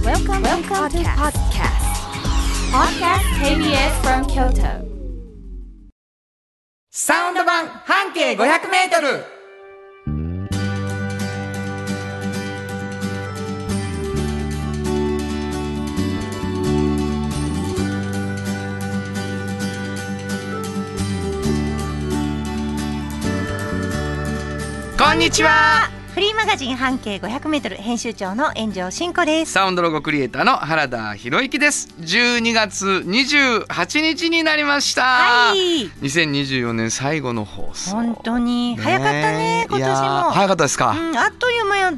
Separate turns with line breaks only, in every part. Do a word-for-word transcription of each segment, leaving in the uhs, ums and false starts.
Welcome, Welcome to podcast. Podcast ケービーエス from Kyoto.
サウンド版半径ごひゃくメートル。こんにちは。
フリーマガジン半径ごひゃくメートル編集長の炎上真子です。
サウンドロゴクリエイターの原田博之です。じゅうにがつにじゅうはちにちになりました、はい、にせんにじゅうよねん最後の放送。
本当に早かったね、今年も。
早かったですか、
うん、あっという間やった。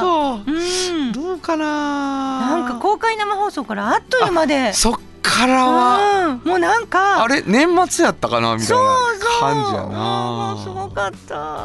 あそう、
うん、
どうかな。
なんか公開生放送からあっという間で、
そっからは、
うん、もうなんか
あれ年末やったかなみたいな感じやな。
そうそう、もうすごかった。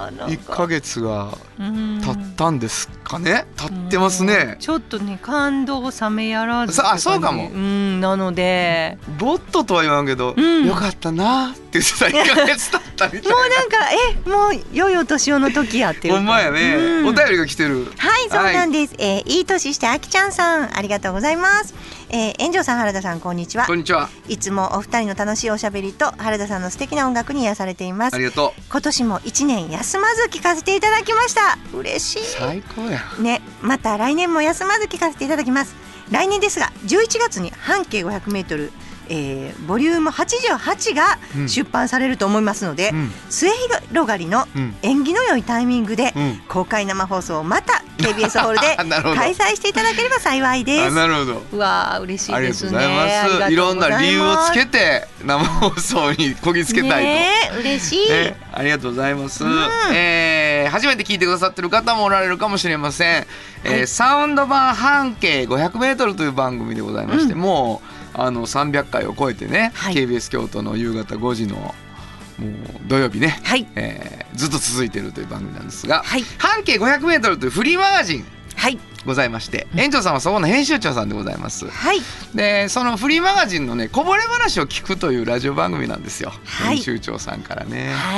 なんか
いっかげつが経ったんですかね。経ってますね。
ちょっとね、感動冷めやらず。
あ、そうかも、
うん、なので
ボットとは言わんけど、うん、よかったなって言ってたいっかげつ経ったみたいな
もうなんかえもう良いお年をの時やっていう。
ほんまやね、うん、お便りが来てる。
はい、そうなんです、はい。えー、いい年してあきちゃんさん、ありがとうございます。えー、炎上さん、原田さん、こんにちは。
こんにちは。
いつもお二人の楽しいおしゃべりと原田さんの素敵な音楽に癒されています。
ありがとう。
今年も一年休まず聴かせていただきました。嬉しい。
最高や
ね。また来年も休まず聴かせていただきます。来年ですがじゅういちがつに半径ごひゃくメートル、えー、ボリュームはちじゅうはちが出版されると思いますので、うん、末広がりの縁起の良いタイミングで、うん、公開生放送をまた ケービーエス ホールで開催していただければ幸いです。
なるほど。
うわー、嬉しいですね。
ありがとうございます。いろんな理由をつけて生放送にこぎつけたいと、
ね、嬉しい、
ね、ありがとうございます、うん。えー、初めて聞いてくださってる方もおられるかもしれません、はい。えー、サウンド版半径ごひゃくメートルという番組でございまして、うん、もうあのさんびゃっかいを超えてね、はい、ケービーエス 京都の夕方ごじのもう土曜日ね、はい、えー、ずっと続いているという番組なんですが、はい、半径ごひゃくメートルというフリーマガジン、はい、ございまして、園長さんはそこの編集長さんでございます、はい、でそのフリーマガジンのねこぼれ話を聞くというラジオ番組なんですよ、はい、編集長さんからね、はい、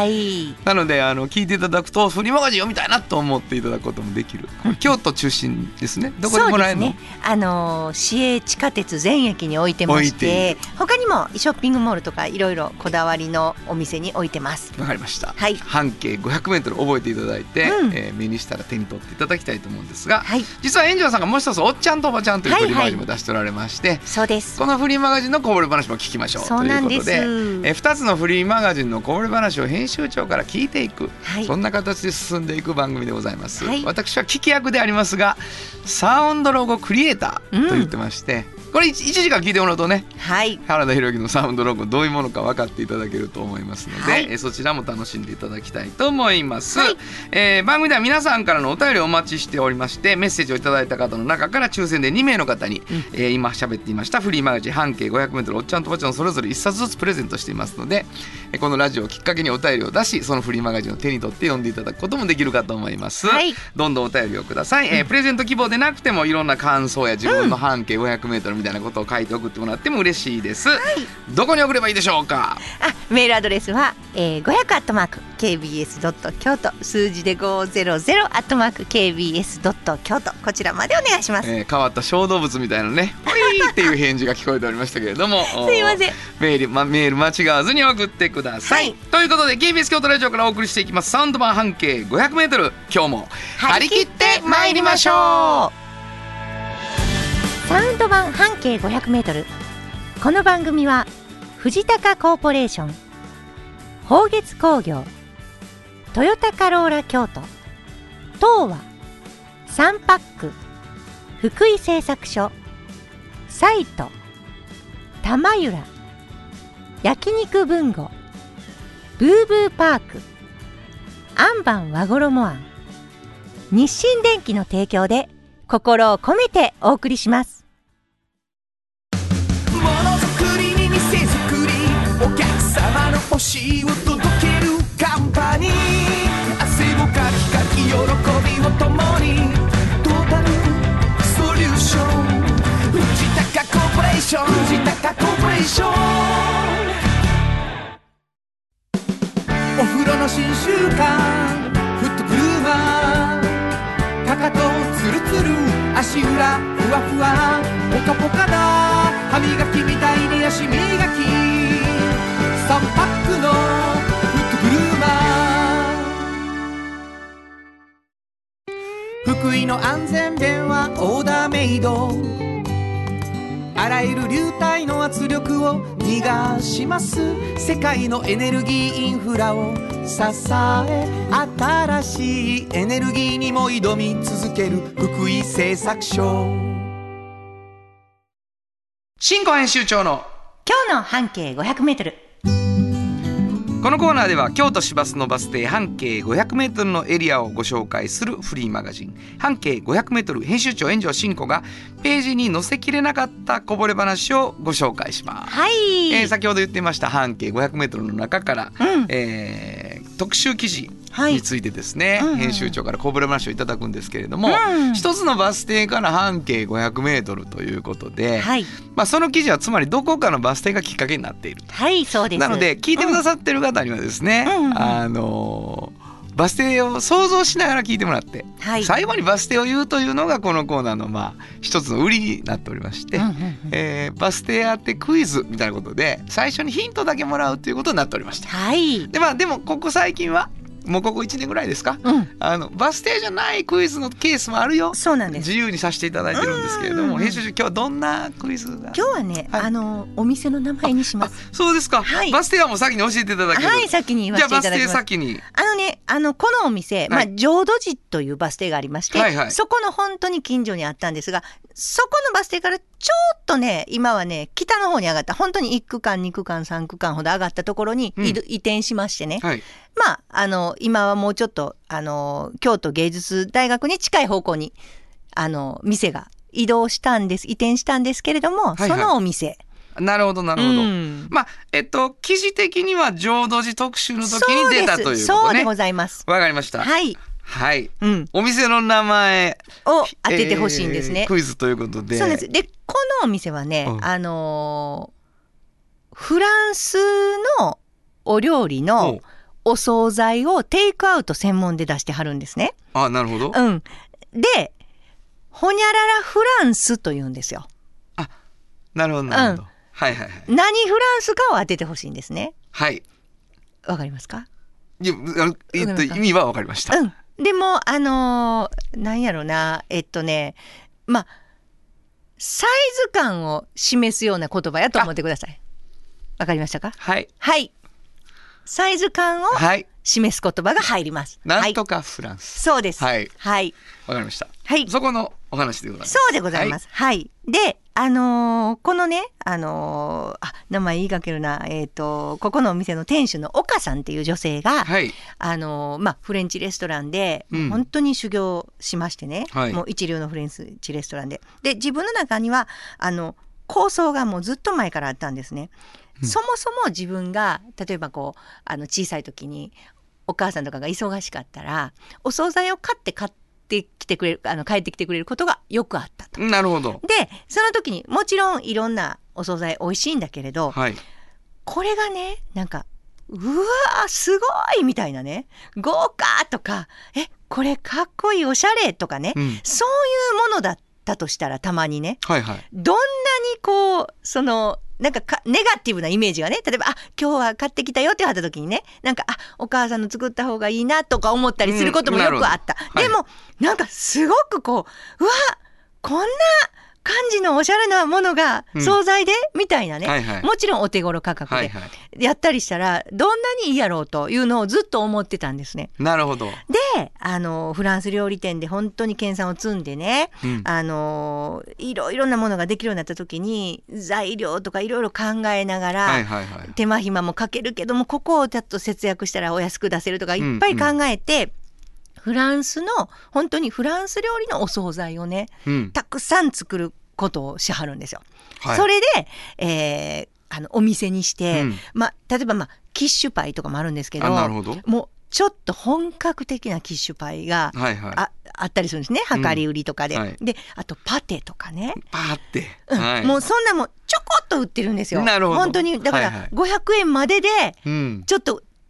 なのであの聞いていただくとフリーマガジン読みたいなと思っていただくこともできる。京都中心ですね。どこでもらえるの？そうですね、あの市営地下鉄全駅に置いてまして、他にもショッピングモールとかいろいろこだわりのお店に置いてます。わかりました、はい、半径ごひゃくメートル覚えていただいて、うん、えー、目にしたら手に取っていただきたいと思うんですが、はい、実は園長さんがもう一つおっちゃんとおばちゃんというフリーマガジンも出しておられまして、はいはい、そうです。このフリーマガジンのこぼれ話も聞きましょうということで、えふたつのフリーマガジンのこぼれ話を編集長から聞いていく、はい、そんな形で進んでいく番組でございます、はい、私は聞き役でありますがサウンドロゴクリエイターと言ってまして、うん、これいちじかん聞いてもらうとね、はい、原田博之のサウンドロゴどういうものか分かっていただけると思いますので、はい、えそちらも楽しんでいただきたいと思います、はい。えー、番組では皆さんからのお便りをお待ちしておりまして、メッセージをいただいた方の中から抽選でにめいの方に、うん、えー、今喋っていましたフリーマガジン半径ごひゃくメートルおっちゃんとおばちゃんそれぞれいっさつずつプレゼントしていますので、えー、このラジオをきっかけにお便りを出し、そのフリーマガジンを手に取って読んでいただくこともできるかと思います、はい、どんどんお便りをください、えー、プレゼント希望でなくてもいろんな感想や自分の半径ごひゃくメートルみたいなことを書いて送ってもらっても嬉しいです、はい、どこに送ればいいでしょうか。
あ、メールアドレスは、えー、ごひゃくアットマーク ケービーエス ドット 京都、数字でごひゃくアットマーク ケービーエス ドット 京都、こちらまでお願いします、
えー、変わった小動物みたいなねポイーっていう返事が聞こえておりましたけれども
すいません、
メール、ま、メール間違わずに送ってください、はい、ということで ケービーエス 京都ラジオからお送りしていきますサウンド版半径ごひゃくメートル、今日も張り切ってまいりましょ
う。サウンド版半径ごひゃくメートル、この番組は藤高コーポレーション、宝月工業、トヨタカローラ京都、東和、サンパック、福井製作所、サイト、玉浦、焼肉文吾、ブーブーパーク、アンバン和衣あん、日清電機の提供で心を込めてお送りします。
ものづくりに店づくり、お客様の欲しいを届けるカンパニー、汗をかきかき喜びを共に、トータルソリューション、藤高コーポレーション、藤高コーポレーション。お風呂の新習慣フットブルーマー、かかとツルツル足裏ふわふわカポカだ歯磨きみたいに足磨きさんパックのフットグルーマー福井の安全電話オーダーメイドあらゆる流体の圧力を逃がします世界のエネルギーインフラを支え新しいエネルギーにも挑み続ける福井製作所
新庫編集長の
今日の半径ごひゃくメートル。
このコーナーでは京都市バスのバス停半径ごひゃくメートルのエリアをご紹介するフリーマガジン半径ごひゃくメートル編集長炎上真子がページに載せきれなかったこぼれ話をご紹介します。
はい、
えー、先ほど言っていました半径ごひゃくメートルの中から、
うん
えー、特集記事
はい
についてですね、
うんうん、
編集長からこぼれ話をいただくんですけれども、
うん、
一つのバス停から半径ごひゃくメートルということで、
はい
まあ、その記事はつまりどこかのバス停がきっかけになっていると。
はいそうです。
なので聞いてくださってる方にはですね、
うんうん、
あのバス停を想像しながら聞いてもらって、
はい、
最後にバス停を言うというのがこのコーナーのまあ一つの売りになっておりまして、
うんうんうん、
えー、バス停あってクイズみたいなことで最初にヒントだけもらうということになっておりました。
はい
で、まあ、でもここ最近はもうここいちねんぐらいですか、
うん、
あのバス停じゃないクイズのケースもあるよ。
そうなんです。
自由にさせていただいてるんですけれども、編集長今日はどんなクイズが。
今日はね、
はい、
あのお店の名前にします。
そうですか、はい、バス停はもう先に教えていただける。
はい先に言わせていただきます。
じゃあバス停先に。
あのねあのこのお店、はい、まあ、浄土寺というバス停がありまして、はいはい、そこの本当に近所にあったんですが、そこのバス停からちょっとね今はね北の方に上がった本当にいち区間に区間さん区間ほど上がったところに、うん、移転しましてね、はい、まああの今はもうちょっとあの京都芸術大学に近い方向にあの店が移動したんです移転したんですけれども、はいはい、そのお店。
なるほどなるほど、うん、まあえっと記事的には浄土寺特集の時に出たということね。
そうでございます。
わかりました。
はい
はい、
うん、
お店の名前
を当ててほしいんですね、
えー、クイズということで。
そうです。でこのお店はね、うん、あのー、フランスのお料理のお惣菜をテイクアウト専門で出してはるんですね。
あ、なるほど。
うん。でほにゃららフランスというんですよ。あ、
なるほどなるほど、うん、はいはいはい。
何フランスかを当ててほしいんですね。
はい。
わかりますか？
いや、えっと、意味はわかりました。
うん。でもあのー、なんやろなえっとねまあサイズ感を示すような言葉やと思ってください。わかりましたか？
はい
はいサイズ感を示す言葉が入ります。
なんとかフランス、
はい、そうです
はい
はい
わかりました。
はい、
そこのお話でございます。
そうでございます。はい、はい、であのー、このねあのー、あ名前言いかけるなえっ、ー、とここのお店の店主の岡さんっていう女性が、はい、あのー、まあフレンチレストランで、うん、本当に修行しましてね、はい、もう一流のフレンチレストランでで自分の中にはあの構想がもうずっと前からあったんですね。うん、そもそも自分が例えばこうあの小さい時にお母さんとかが忙しかったらお惣菜を買って買ってきてくれるあの帰ってきてくれることがよくあったと。
なるほど。
でその時にもちろんいろんなお惣菜美味しいんだけれど、はい、これがねなんかうわーすごいみたいなね豪華とかえこれかっこいいおしゃれとかね、うん、そういうものだったとしたらたまにね、はいはい、どんなにこうそのなんかかネガティブなイメージがね例えばあ今日は買ってきたよって言われた時にねなんかあお母さんの作った方がいいなとか思ったりすることもよくあった、うん、でも、はい、なんかすごくこううわこんな感じのおしゃれなものが惣菜で、うん、みたいなね、はいはい、もちろんお手頃価格でやったりしたらどんなにいいやろうというのをずっと思ってたんですね。
なるほど。
であのフランス料理店で本当に研鑽を積んでね、うん、あのいろいろなものができるようになった時に材料とかいろいろ考えながら、はいはいはい、手間暇もかけるけどもここをちょっと節約したらお安く出せるとかいっぱい考えて、うんうんフランスの本当にフランス料理のお惣菜をね、うん、たくさん作ることをしはるんですよ、はい、それで、えー、あのお店にして、うんま、例えば、ま、キッシュパイとかもあるんですけど、
あなるほど
もうちょっと本格的なキッシュパイが あ,、はいはい、あ, あったりするんですね量り売りとかで、うんはい、であとパテとかね
パテ、
うんはい、もうそんなもんちょこっと売ってるんですよ。なるほど本当にだからごひゃくえんまででちょっと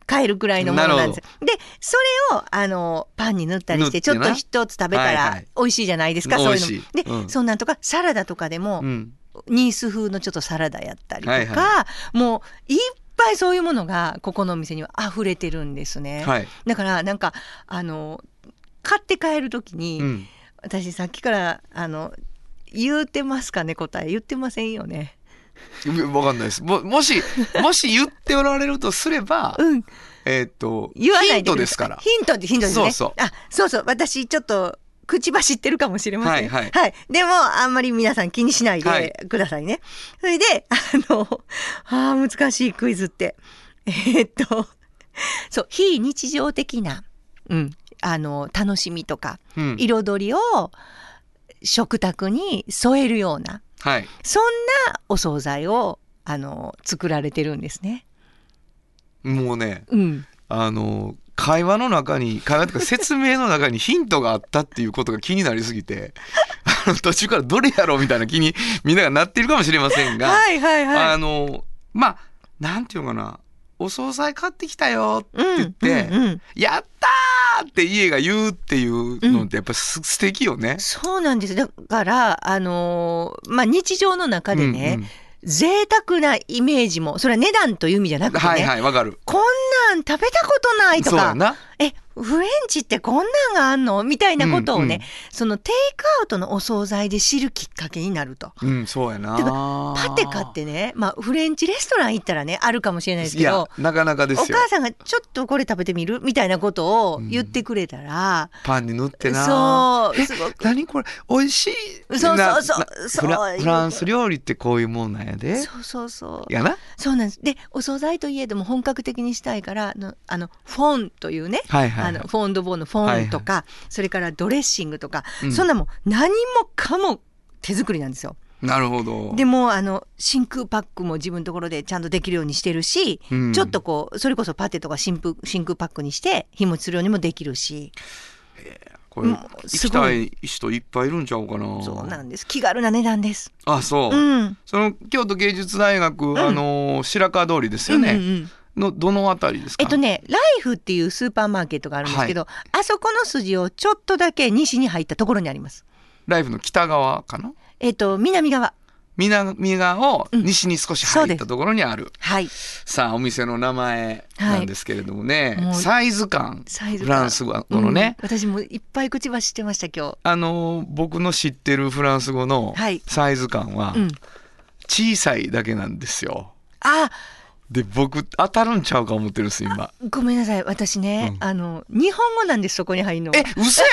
買えるくらいのものなんです。でそれをあのパンに塗ったりしてちょっと一つ食べた
はいは
ら
い
美味しいじゃないですか、そういうの
美味しい
で、
うん
そんなんとかサラダとかでも、
うん
ニース風のちょっとサラダやったりとか、
はいは
もういっぱいそういうものがここのお店には溢れてるんですね、
はい
だからなんかあの買って帰る時に、
うん
私さっきからあの言うてますかね、答え言ってませんよね。
わかんないです。ももしもし言っておられるとすれば、
うん
えーっと
言わない
ヒン
でください
トですから。
ヒントでヒントですね。
そうそう
あそうそう私ちょっと口走ってるかもしれません。
はいはい
でもあんまり皆さん気にしない
はい
でくださいね。それであのあー難しいクイズってえーっとそう非日常的な、うん、あの楽しみとか、
うん
彩りを食卓に添えるような
はい。
そんなお惣菜をあの作られてるんですね。
もうね、
うん、
あの会話の中に会話とか説明の中にヒントがあったっていうことが気になりすぎてあの途中からどれやろうみたいな気にみんながなっているかもしれませんが、
はいはいはい。
あのまあなんていうのかな、お惣菜買ってきたよって言って、
うんうんうん
やったーって家が言うっていうのってやっぱす、素敵よね。
そうなんです。だからあのーまあ日常の中でね、
うんうん
贅沢なイメージもそれは値段という意味じゃなくてね、
はいはいわかる。
こんなん食べたことないとか、
そうやな。
えフレンチってこんなんがあんのみたいなことをね、
うんうん
そのテイクアウトのお惣菜で知るきっかけになると。
うんそうやな。
てかパテ買ってね、まあフレンチレストラン行ったらねあるかもしれないです
いや
けど、
なかなかですよ。
お母さんがちょっとこれ食べてみるみたいなことを言ってくれたら、
パンに塗ってな。
そうすごく
何これ美味しい。
そうそうそう
な
そう
フラフランス料理ってこういうもんなんやで。
そうそうそう
やな。
そうなんです。でお惣菜といえども本格的にしたいからのあのフォンというね、
はいはいはい
あのフォンドボーのフォンとか、それからドレッシングとか、
うん
そんなもん何もかも手作りなんですよ。
なるほど。
でもあの真空パックも自分のところでちゃんとできるようにしてるし、
うん
ちょっとこうそれこそパテとか真空真空パックにして日持ちするようにもできるし、
これ
もう
行
すご
きたい人いっぱいいるんちゃうかな。
そうなんです。気軽な値段です。
あそう。
うん。
その京都芸術大学、あの白川通りですよね。
うんうんうん
のどのあたりですか。
えっとね、ライフっていうスーパーマーケットがあるんですけど、あそこの筋をちょっとだけ西に入ったところにあります。
ライフの北側かな。
えっと南側。
南側を
うん
西に少し
そうです
入ったところにある、
はい。
さあお店の名前なんですけれどもね、
はいもう
サイズ感
サイズ感
フランス語のね、
うん私もいっぱい口走ってました今日。
あの僕の知ってるフランス語の
はい
サイズ感は
うん。
小さいだけなんですよ。
あ、
で僕当たるんちゃうか思ってるんです今。
ごめんなさい。私ね、
うん
あの日本語なんですそこに入るの。
え
言ってませ
嘘や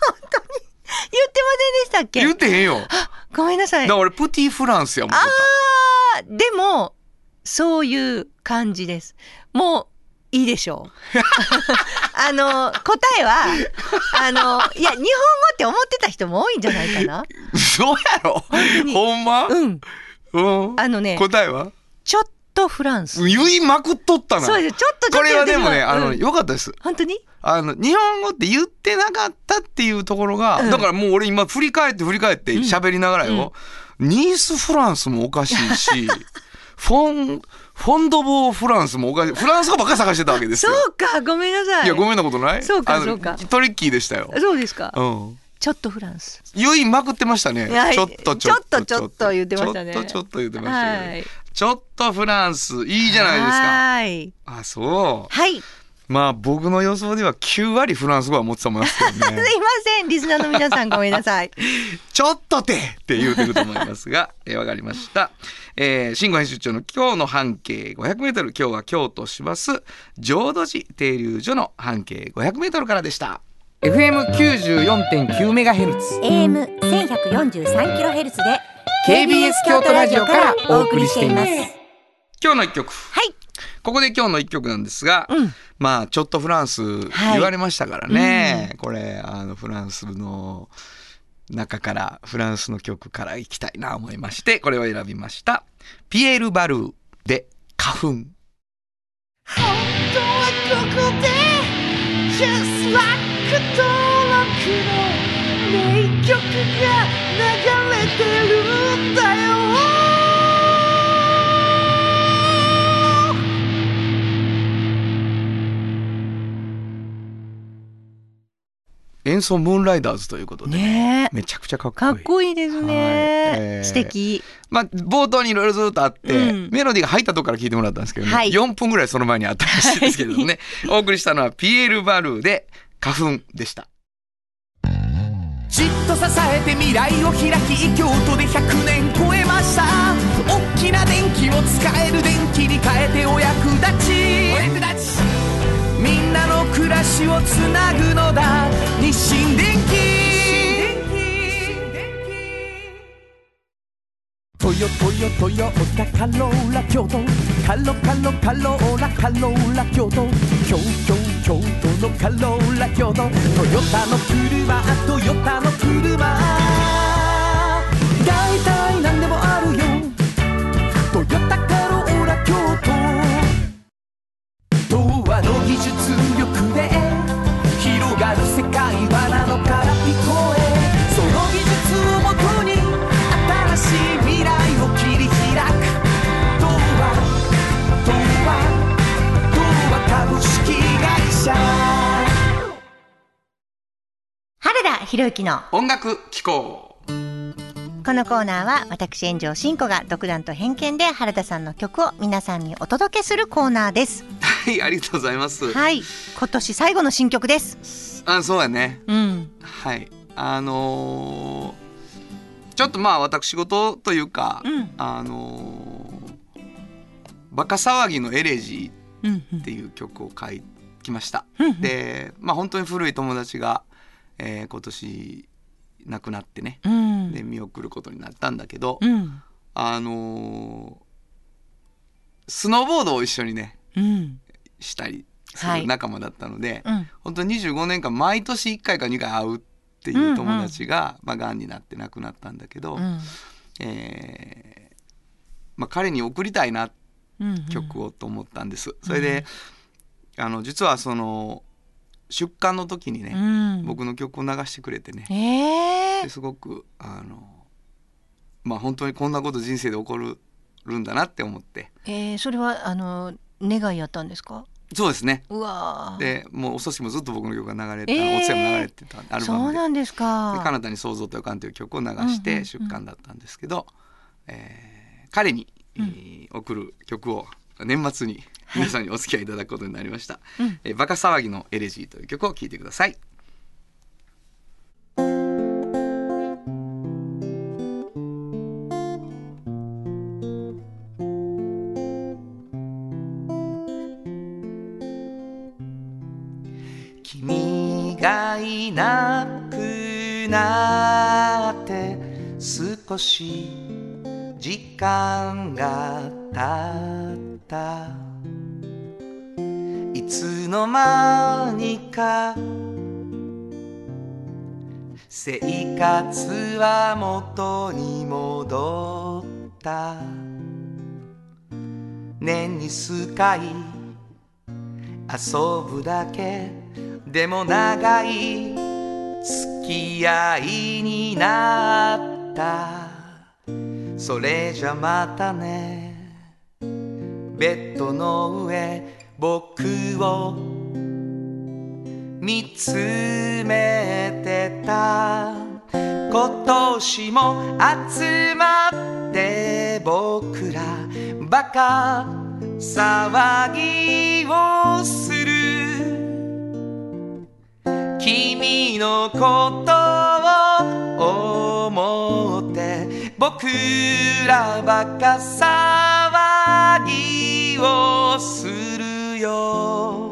せんでしたっけ？
言ってへんよ。
ごめんなさい。
だから俺プティフランスやもん。
あーでもそういう感じです。もういいでしょう。あの答えはあのいや日本語って思ってた人も多いんじゃないかな。
そうやろ
当に
ほんま、
うん。
うん、
あのね
答えは
ちょっとフランス。
言いまくっとったな。
そうです。ちょっとちょっと
これはでもね、あの、
うん
よかったです。
本当に？
あの、日本語って言ってなかったっていうところが、
うん
だからもう俺今振り返って振り返って喋りながらよ、ニースフランスもおかしいし、フォン、フォンドボーフランスもおかしい。フランス語ばっかり探してたわけです
そ
よ。
うか、ごめんなさい。
いや、ごめんなことない
そうか
あの
そうか
トリッキーでしたよ。
そうですか。
うん。
ちょっとフランス。
言いまくってましたね。
いや
ちょっとちょっと
ちょっとちょっと言ってましたね
ちょっとちょっと言ってましたけど、
はい。
ちょっとフランスいいじゃないですか。
はい。
あ、そう。
はい。
まあ僕の予想ではきゅう割フランス語は持ってたと思いますけどね。
すいません、リスナーの皆さんごめんなさい。
ちょっとてって言うてると思いますが、えー、わかりました。えー、慎吾編集長の今日の半径ごひゃくメートル、今日は京都市バス浄土寺停留所の半径ごひゃくメートルからでした。エフエムきゅうじゅうよんてんきゅうメガヘルツ、
エーエムせんひゃくよんじゅうさんキロヘルツ で
ケービーエス 京都ラジオからお送りしています。今日の一曲。
はい。
ここで今日の一曲なんですが、
うん、
まあちょっとフランス言われましたからね、うん、これあのフランスの中からフランスの曲から行きたいな思いまして、これを選びました。ピエール・バルーで花粉。
本当はここで Just like 登録の名曲が流れてるんだよ。
演奏ムーンライダーズということで、
ね
めちゃくちゃかっこいい。
かっこいいですね、
はいえー
素敵。
まあ、冒頭にいろいろずっとあって、
うん、
メロディーが入ったとこから聞いてもらったんですけど、ね
はい、
よんぷんぐらいその前にあったらしいですけどね、はい、お送りしたのはピエール・バルーで花粉でした。
じっと支えて未来を開き、京都でひゃくねん超えました。大きな電気を使える電気に変えてお役立ち、お役立ちみんなの暮らしをつなぐのだ、日清電気。トヨトヨトヨタカローラ京都、カロカロカローラカローラ京都、京京京都のカローラ京都、トヨタの車トヨタの車、だいたいなんでもあるよ、トヨタカローラ京都。童話の技術力で広がる世界はなのから聞こえ、その技術をもとに新しい未来を切り開く、童話童話童話株式会社。
原田博之の
音楽機構。
このコーナーは私炎上真子が独断と偏見で原田さんの曲を皆さんにお届けするコーナーです。
はい、ありがとうございます。
はい、今年最後の新曲です。
あ、そうやね。
うん。
はい、あのー、ちょっとまあ私事というか、うん、あのー、バカ騒ぎのエレジーっていう曲を書きました。うんうん、で、まあ本当に古い友達が、えー、今年亡くなってね、うん、で見送ることになったんだけど、うん、あのー、スノーボードを一緒にね、うん、したりする仲間だったので、はい、本当ににじゅうごねんかん毎年いっかいかにかい会うっていう友達が、うんうんまあ、がんになって亡くなったんだけど、うんえーまあ、彼に送りたいな、うんうん、曲をと思ったんです。それで、うん、あの実はその出棺の時にね、うん、僕の曲を流してくれてね、えー、ですごくあの、まあ、本当にこんなこと人生で起こるんだなって思って、
えー、それはあの願いやったんですか？
そうですね。
うわ
でもうお葬式もずっと僕の曲が流れて、えー、お通夜も流れてたアルバムで、
そうなんですか。
で彼方に想像と予感という曲を流して出棺だったんですけど、うんうんうんえー、彼に、うん、送る曲を年末に皆さんにお付き合いいただくことになりました、はいえー、バカ騒ぎのエレジーという曲を聴いてください。君がいなくなって少し時間が経った、いつの間にか生活は元に戻った、年に数回遊ぶだけでも長い付き合いになった、それじゃまたね、ベッドの上僕を見つめてた、今年も集まって僕らバカ騒ぎをする、君のことを思って僕らバカ騒ぎをするよ。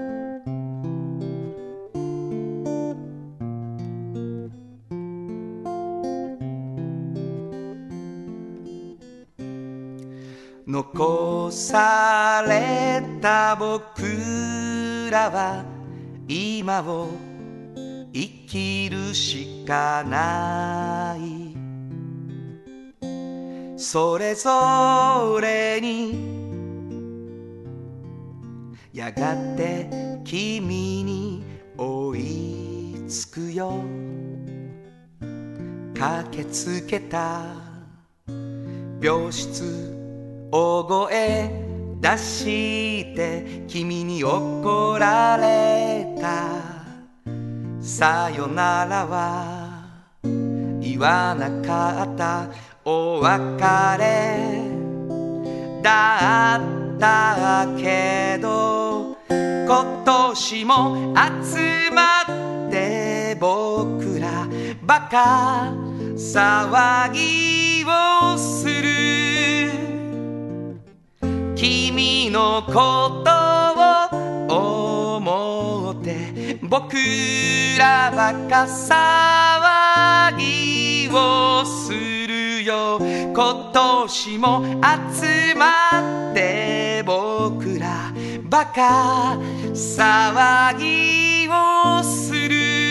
残された僕らは今を生きるしかない、それぞれにやがて君に追いつくよ、駆けつけた病室大声出して君に怒られた、
さよならは言わなかったお別れだったけど今年も集まって僕らバカ騒ぎをする君のことを思って僕らバカ騒ぎをするよ今年も集まって僕らバカ騒ぎをする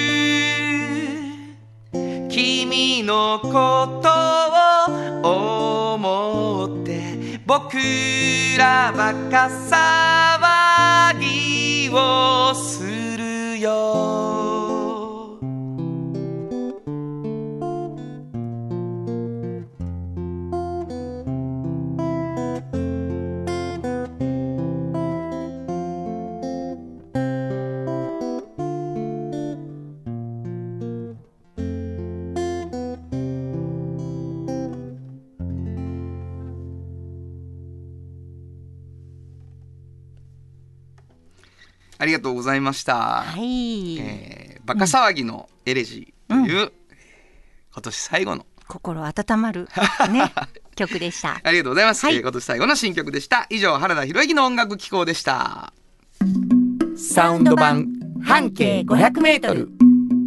君のことを思って僕らバカ騒ぎをするよ
ありがとうございました、
はい
えー、バカ騒ぎのエレジーという、うん、今年最後の
心温まる、ね、曲でした
ありがとうございます、
はい
えー、今年最後の新曲でした。以上原田博之の音楽機構でした。
サウンド版半径ごひゃくメートル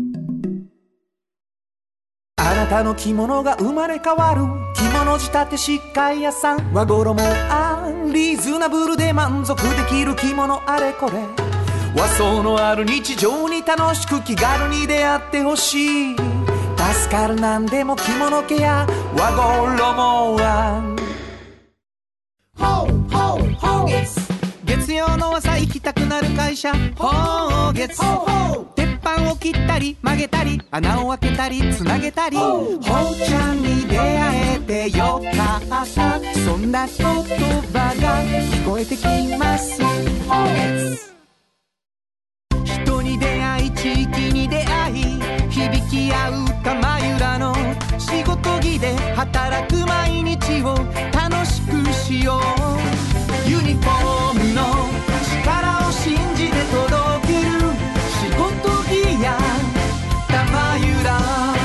あなたの着物が生まれ変わる着物仕立て疾患屋さん和衣あリーズナブルで満足できる着物あれこれ和装のある日常に楽しく気軽に出会ってほしい助かるなんでも着物ケア和衣はほうほうほう月月曜の朝行きたくなる会社ほう月ほうほう鉄板を切ったり曲げたり穴を開けたりつなげたりほうちゃんに出会えてよかったそんな言葉が聞こえてきますほう月人に出会い地域に出会い響き合う玉浦の仕事着で働く毎日を楽しくしようユニフォームの力を信じて届ける仕事着や玉浦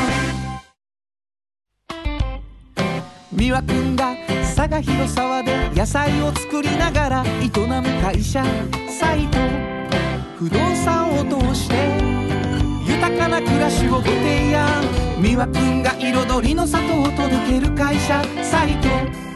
美和くんが佐賀広沢で野菜を作りながら営む会社サイト不動産を通して豊かな暮らしをご提案美和くんが彩りの里を届ける会社サイト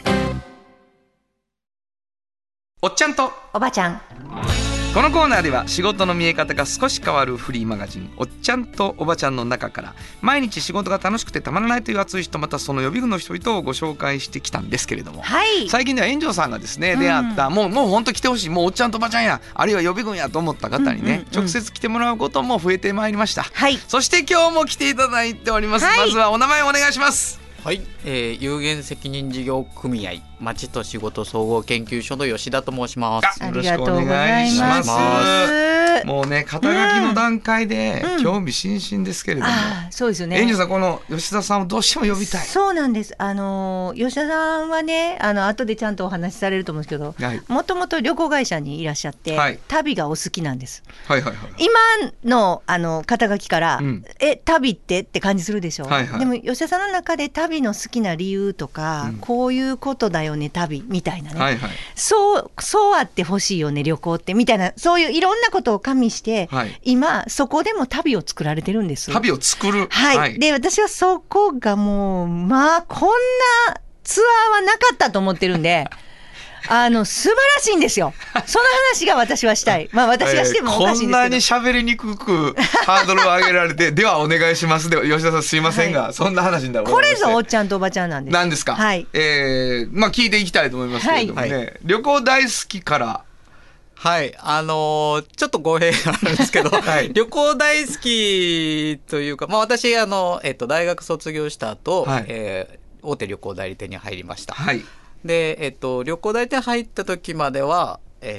おっちゃんと
おばちゃん
このコーナーでは仕事の見え方が少し変わるフリーマガジンおっちゃんとおばちゃんの中から毎日仕事が楽しくてたまらないという熱い人またその予備軍の人々をご紹介してきたんですけれども、
はい、
最近では炎上さんがですね出会った、うん、もうもう本当来てほしいもうおっちゃんとおばちゃんやあるいは予備軍やと思った方にね、うんうんうん、直接来てもらうことも増えてまいりました、はい、そして今日も来ていただいております、はい、まずはお名前お願いします。
はい、えー、有限責任事業組合町と仕事総合研究所の吉田と申します。
よろしくお願いします。もうね肩書きの段階で興味津々ですけれども、うん、あそうですよね。炎上さんこの吉田さんをどうしても呼びたい。
そうなんです。あの吉田さんはねあの後でちゃんとお話しされると思うんですけど、もともと旅行会社にいらっしゃって、はい、旅がお好きなんです。はいはいはい、今のあの肩書きから、うん、え旅ってって感じするでしょ、はいはい、でも吉田さんの中で旅の好きな理由とか、うん、こういうことだよね旅みたいなね、はいはい、そうそうあってほしいよね旅行ってみたいなそういういろんなことを加味して、はい、今そこでも旅を作られてるんです。
旅を作る、
はいはい、で私はそこがもうまあこんなツアーはなかったと思ってるんであの素晴らしいんですよ。その話が私はしたい。まあ私がしてもおかしいんですけど、えー、こんなに
喋りにくくハードルを上げられてではお願いしますでは吉田さんすいませんが、はい、そんな話になる
これぞおっちゃんとおばちゃんなんです。
なんですか、はい、えー、まあ聞いていきたいと思いますけれどもね、はい、旅行大好きから
はいあのー、ちょっと語弊があるんですけど、はい、旅行大好きというか、まあ、私あの、えっと、大学卒業した後、はいえー、大手旅行代理店に入りました、はいでえっと、旅行代理店入った時までは、えー、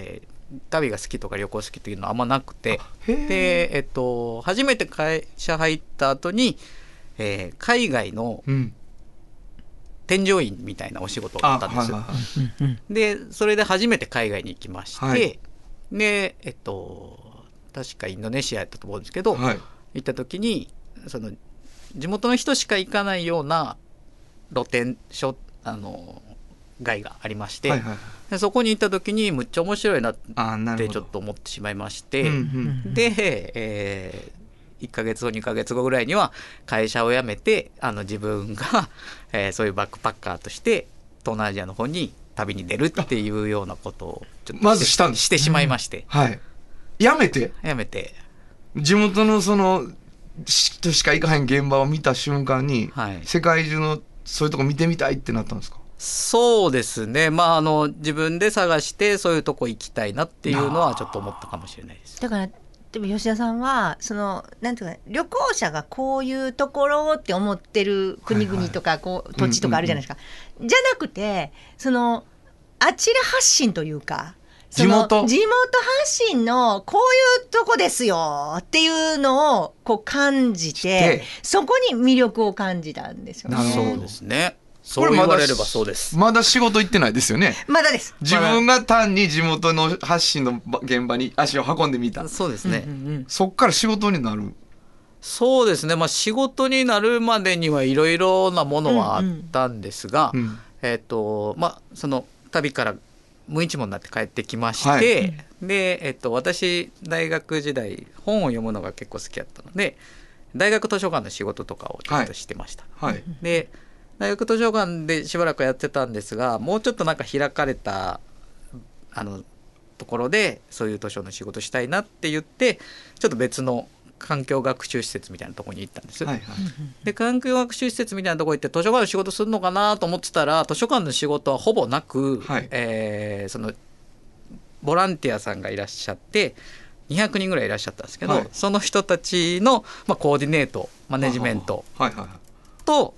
旅が好きとか旅行好きっていうのはあんまなくて、で、えっと、初めて会社入った後に、えー、海外の添乗員みたいなお仕事だったんです、はいはいはい、でそれで初めて海外に行きまして、はい、でえっと確かインドネシアやったと思うんですけど、はい、行った時にその地元の人しか行かないような露店所あの街がありまして、はいはい、でそこに行った時にむっちゃ面白いなってちょっと思ってしまいまして、うんうん、で、えー、いっかげつごにかげつごぐらいには会社を辞めてあの自分が、えー、そういうバックパッカーとして東南アジアの方に旅に出るっていうようなことをちょっと
まずしたん
してしまいまして、
うん、はい、辞めて
辞めて
地元のその人しか行かへん現場を見た瞬間に、はい、世界中のそういうとこ見てみたいってなったんですか？
そうですね、まあ、あの自分で探してそういうとこ行きたいなっていうのはちょっと思ったかもしれないです。
だからでも吉田さんはそのなんていうか旅行者がこういうところって思ってる国々とかこう、はいはい、土地とかあるじゃないですか、うんうんうん、じゃなくてそのあちら発信というか
地元
地元発信のこういうとこですよっていうのをこう感じてそこに魅力を感じたんですよね。
そうですね、そう言われればそうです。
まだ仕事行ってないですよね。
まだです。
自分が単に地元の発信の現場に足を運んでみた。
そうですね、
うんうんうん、
そっから仕事になる。
そうですね、まあ、仕事になるまでにはいろいろなものはあったんですが、うんうん、えーとまあ、その旅から無一文になって帰ってきまして、はい、で、えーと、私大学時代本を読むのが結構好きだったので大学図書館の仕事とかをちょっとしてました、はいはい、で大学図書館でしばらくやってたんですがもうちょっとなんか開かれたあのところでそういう図書の仕事したいなって言ってちょっと別の環境学習施設みたいなところに行ったんです、はいはい、で環境学習施設みたいなところ行って図書館の仕事するのかなと思ってたら図書館の仕事はほぼなく、はい、えー、そのボランティアさんがいらっしゃってにひゃくにんぐらいいらっしゃったんですけど、はい、その人たちの、まあ、コーディネートマネジメントと、はいはいはい、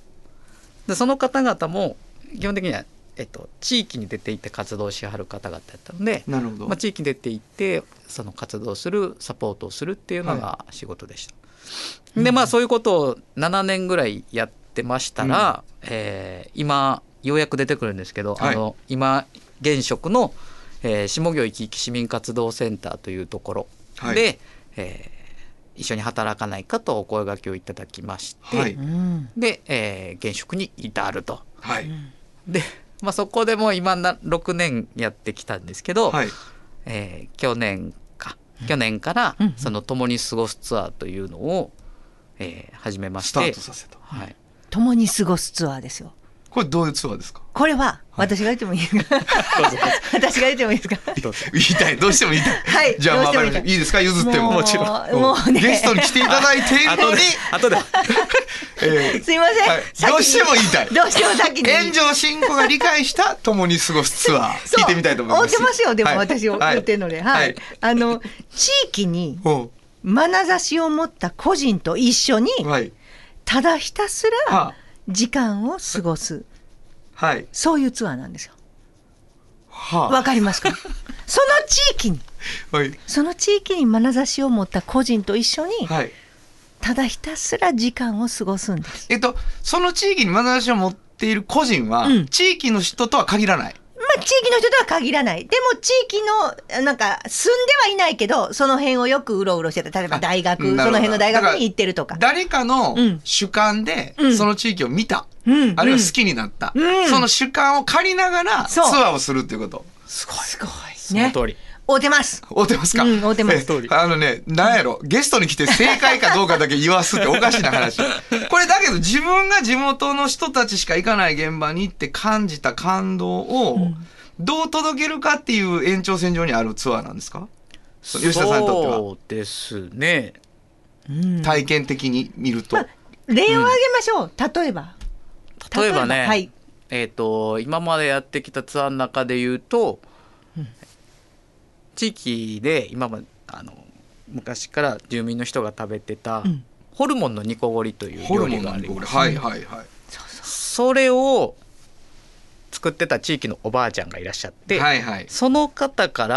でその方々も基本的には、えっと、地域に出て行って活動しはる方々だったので、
なるほど、
まあ、地域に出て行ってその活動するサポートをするっていうのが仕事でした、はい、でまあそういうことをななねんぐらいやってましたら、うん、えー、今ようやく出てくるんですけど、はい、あの今現職の、えー、下京生き生き市民活動センターというところで、はい、えー、一緒に働かないかとお声掛けをいただきまして、はい、で、えー、現職に至ると、はい、で、まあ、そこでもう今ろくねんやってきたんですけど、はい、えー、去年か去年からその共に過ごすツアーというのを、えー、始めまして、
スタートさせた、
はい、共に過ごすツアーですよ。
これどういうツアーですか？
これは私が言ってもいいですか？はい、私が言ってもいいですか？
言いたい、どうしても言いたい、はい、じゃあ、まあ、いいですか、譲っても。もちろんもう、ね、ゲストに来ていただいているのに後で
えー、すいません、はい、
どうしても言いたい、
どうしても先に
炎上進行が理解した共に過ごすツアー聞いてみたいと思います。
合ってますよ、でも、はい、私を言ってるので、はいはい、あの地域に眼差しを持った個人と一緒に、はい、ただひたすら時間を過ごす、はい、そういうツアーなんですよ。わ、はあ、かりますか？その地域に、はい、その地域に眼差しを持った個人と一緒に、はい、ただひたすら時間を過ごすんです。
えっと、その地域に眼差しを持っている個人は、うん、地域の人とは限らない。
まあ、地域の人とは限らない。でも地域のなんか住んではいないけどその辺をよくうろうろしてた。例えば大学、その辺の大学に行ってるとか。
誰かの主観でその地域を見た、うん、あるいは好きになった、うん、その主観を借りながらツアーをするっていうこと。
すごいすごい、ね、
その通り。
合うてます。
合うてますか？
うん、合うてます。
あのね、なんやろ、ゲストに来て正解かどうかだけ言わすっておかしな話。これだけど自分が地元の人たちしか行かない現場に行って感じた感動をどう届けるかっていう延長線上にあるツアーなんですか？吉田さんにとっては。
そうですね。
体験的に見ると。まあ、
例を挙げましょう。うん、例えば。
例えばね、
はい、
えっと、今までやってきたツアーの中で言うと、うん、地域で今まであの昔から住民の人が食べてた、うん、ホルモンの煮こごりという料理があります。
はいはいはい。
それを作ってた地域のおばあちゃんがいらっしゃって、はいはい、その方から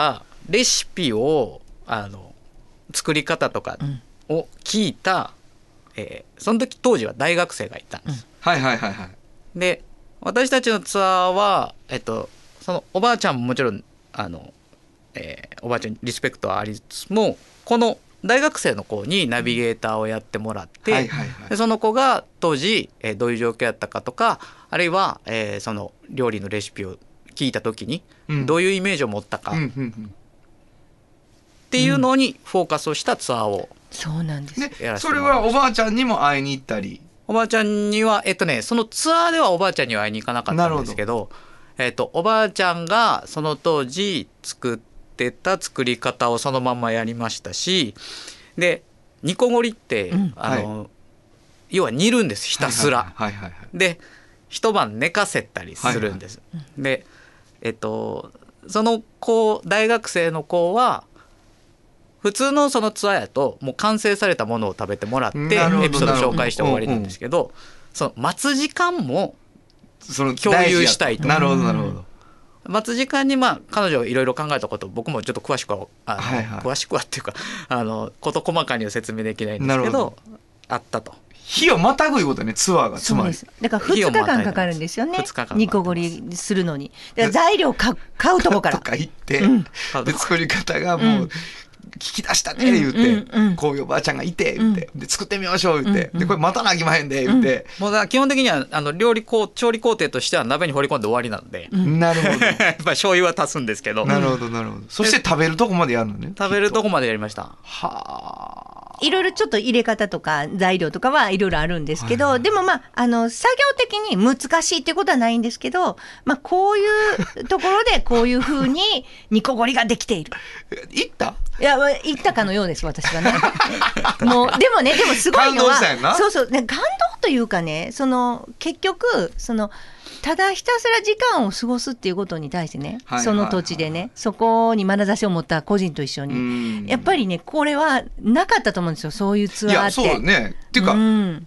レシピをあの作り方とかを聞いた、うんえー、その時当時は大学生がいたんです、
うん、はいはいはいはい。
で私たちのツアーは、えっと、そのおばあちゃんももちろんあの、えー、おばあちゃんにリスペクトはありつつもこの大学生の子にナビゲーターをやってもらって、はいはいはい、でその子が当時、えー、どういう状況やったかとかあるいは、えー、その料理のレシピを聞いた時にどういうイメージを持ったか、うんうんうんうん、っていうのにフォーカスをしたツアーを
そうなんです。
でそれはおばあちゃんにも会いに行ったり
おばあちゃんにはえっとねそのツアーではおばあちゃんには会いに行かなかったんですけど、えっと、おばあちゃんがその当時作ってた作り方をそのままやりましたしで煮こごりって、うん、あの、はい、要は煮るんですひたすら、はいはいはいはい、で一晩寝かせたりするんです、はいはい、でえっとその子大学生の子は普通のそのツアーやともう完成されたものを食べてもらってエピソード紹介して終わりなんですけど、その待つ時間も共有したいと。
なるほどなるほど。
待つ時間にまあ彼女いろいろ考えたこと僕もちょっと詳しくはあの、はいはい、詳しくはっていうかあの事細かには説明できないんですけどあったと。
日をまたぐいうことねツアーがつまり。
そうです。だからふつかかんかかるんですよね。ふつかかん煮こごりするのに。だから材料買う買うとこから。
とか行って、うん、で作り方がもう。うん聞き出したね言って、うんうん、こういうおばあちゃんがいて言って、うん、で作ってみましょう言って、うんうん、でこれまたなあきまへんで言って、
うん、もうだ基本的にはあの料理こう調理工程としては鍋に放り込んで終わりなので、
うん、なるほどやっ
ぱ醤油は足すんですけど
なるほどなるほど。そして食べるとこまでやるのね。
食べるとこまでやりました。
はあ。
いろいろちょっと入れ方とか材料とかはいろいろあるんですけど、はいはい、でもまああの作業的に難しいってことはないんですけど、まあこういうところでこういう風に煮こごりができている。
いった
いや言ったかのようです私はねもうでもねでもすごいのは
感動したよな。
そうそう、ね、感動というかねその結局そのただひたすら時間を過ごすっていうことに対してね、はいはいはい、その土地でねそこに眼差しを持った個人と一緒にやっぱりねこれはなかったと思うんですよそういうツアーって。いや
そうねっていうか、うん、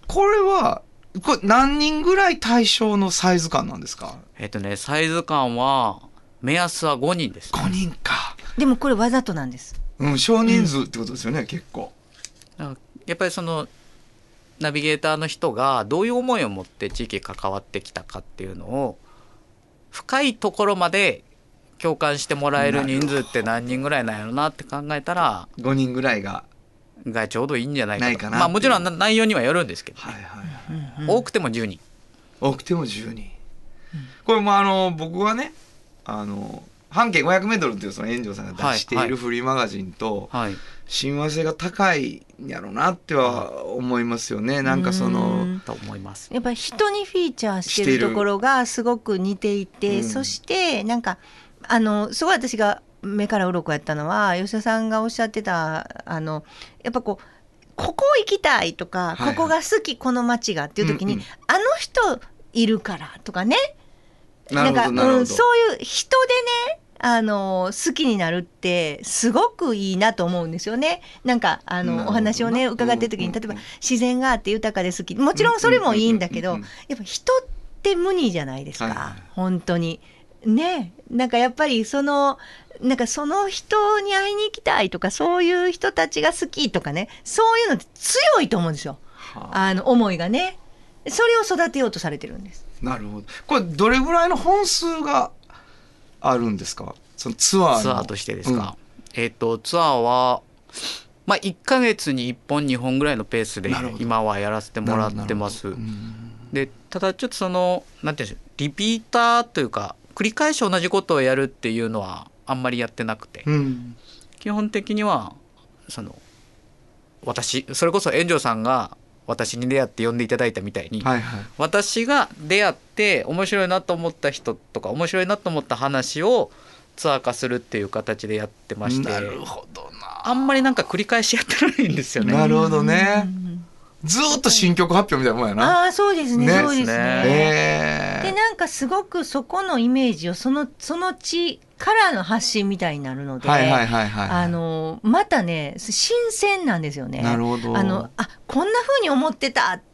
これはこれ何人ぐらい対象のサイズ感なんですか。
えっとねサイズ感は目安はごにんです。
ごにんか。
でもこれわざとなんです。
うん、少人数ってことですよね、うん、結構。
やっぱりそのナビゲーターの人がどういう思いを持って地域関わってきたかっていうのを深いところまで共感してもらえる人数って何人ぐらいなんやろなって考えたら
ごにんぐらいが
がちょうどいいんじゃないかと。
ないかな。
まあもちろん内容にはよるんですけど、ねはいはいはい、多くてもじゅうにん
多くてもじゅうにん、うん、これもあの僕はねあの半径 ごひゃくメートル っていうその炎上さんが出しているフリーマガジンと親和性が高いんやろうなっては思いますよね。なんかその
と思います。
やっぱり人にフィーチャーしてるところがすごく似ていて、うん、そしてなんかあのすごい私が目から鱗やったのは吉田さんがおっしゃってたあのやっぱこうここ行きたいとか、はいはい、ここが好きこの街がっていう時に、うんうん、あの人いるからとかねなんか、うん、そういう人でねあの好きになるってすごくいいなと思うんですよね。なんかあのお話をね伺ってる時に例えば自然があって豊かで好きもちろんそれもいいんだけどやっぱ人って無二じゃないですか、はいはい、本当にね。なんかやっぱりそのなんかその人に会いに行きたいとかそういう人たちが好きとかねそういうのって強いと思うんですよ、はあ、あの思いがねそれを育てようとされてるんです。
なるほど。これどれぐらいの本数があるんですかそのツアーの
ツアーとしてですか、うん、えっとツアーは、まあ、いっかげつにいっぽんにほんぐらいのペースで今はやらせてもらってます。でただちょっとそのなんていうんでしょうリピーターというか繰り返し同じことをやるっていうのはあんまりやってなくて、うん、基本的にはその私それこそ炎上さんが私に出会って呼んでいただいたみたいに、はいはい、私が出会って面白いなと思った人とか面白いなと思った話をツアー化するっていう形でやってまして。
なるほどな。
あんまりなんか繰り返しやってないんですよね。
なるほどね。ずっと新曲発表みたいなもんやな。
ああそうですね、ねそうですね、
えー、
でなんかすごくそこのイメージをそのその地からの発信みたいになるので、
はいはいはいはい、
あのまたね新鮮なんですよね。
なるほど。
あのあこんな風に思ってたっ